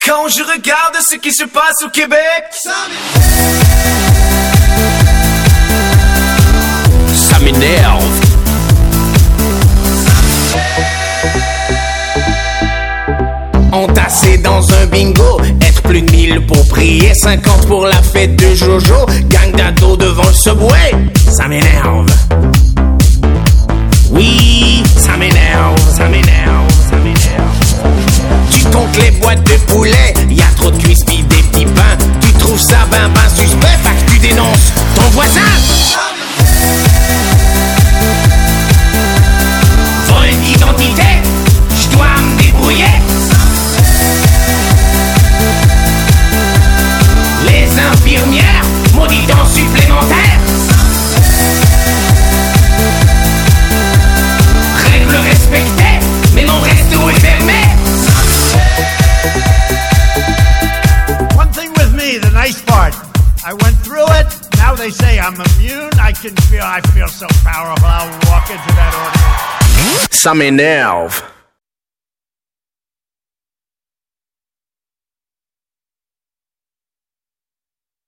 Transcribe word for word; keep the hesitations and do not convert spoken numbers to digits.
Quand je regarde ce qui se passe au Québec, ça m'énerve. Entassé dans un bingo, être plus de mille pour prier, cinquante pour la fête de Jojo, gang d'ados devant le subway, ça m'énerve. Oui, ça m'énerve, ça m'énerve, ça m'énerve. Tu comptes les boîtes de poulet, y a trop de cuisses pis des petits pains, tu trouves ça ben ben suspect, fait que tu dénonces ton voisin. Vol d'identité, je dois me débrouiller. Les infirmières, maudit temps supplémentaire. Règles respectées, mais mon resto est fermé. One thing with me, the nice part, I went through it, now they say I'm immune, I can feel, I feel so powerful, I'll walk into that audience. Ça m'énerve.